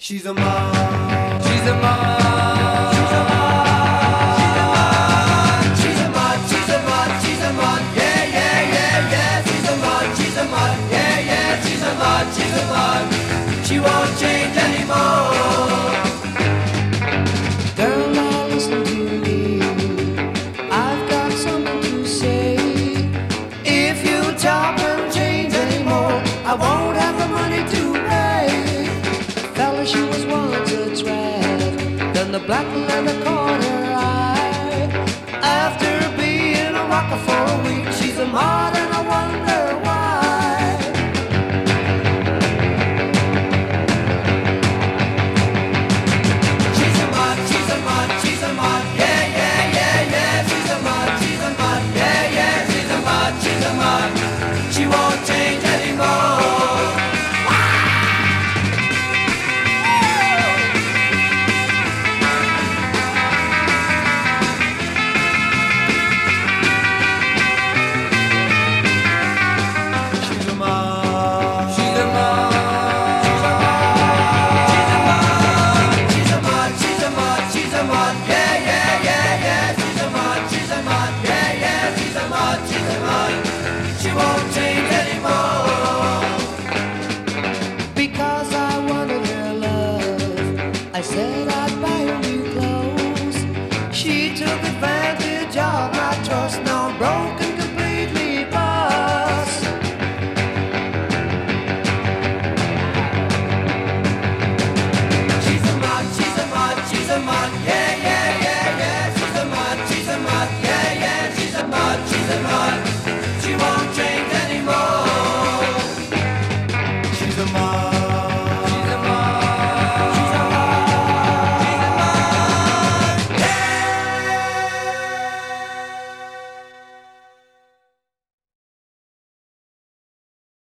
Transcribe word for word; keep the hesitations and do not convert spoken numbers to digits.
She's a mud. She's a mud. She's a mud. She's a mud. She's a mud. She's a mud. Yeah, yeah, yeah, yeah. She's a mud. She's a mud. Yeah, yeah. She's a mud. She's a mud. She won't change anymore. Girl, now listen to me. I've got something to say. If you chop and change anymore, I won't have the money to pay. Fella, she was once a trap. Then the black leather caught her eye. After being a rocker for a week, she's a mod and I wonder why. She's a mod, she's a mod, she's a mod. Yeah, yeah, yeah, yeah. She's a mod, she's a mod. Yeah, yeah, she's a mod, she's a mod. She won't change anymore. She won't change anymore. Because I wanted her love, I said I'd buy her new clothes. She took advantage of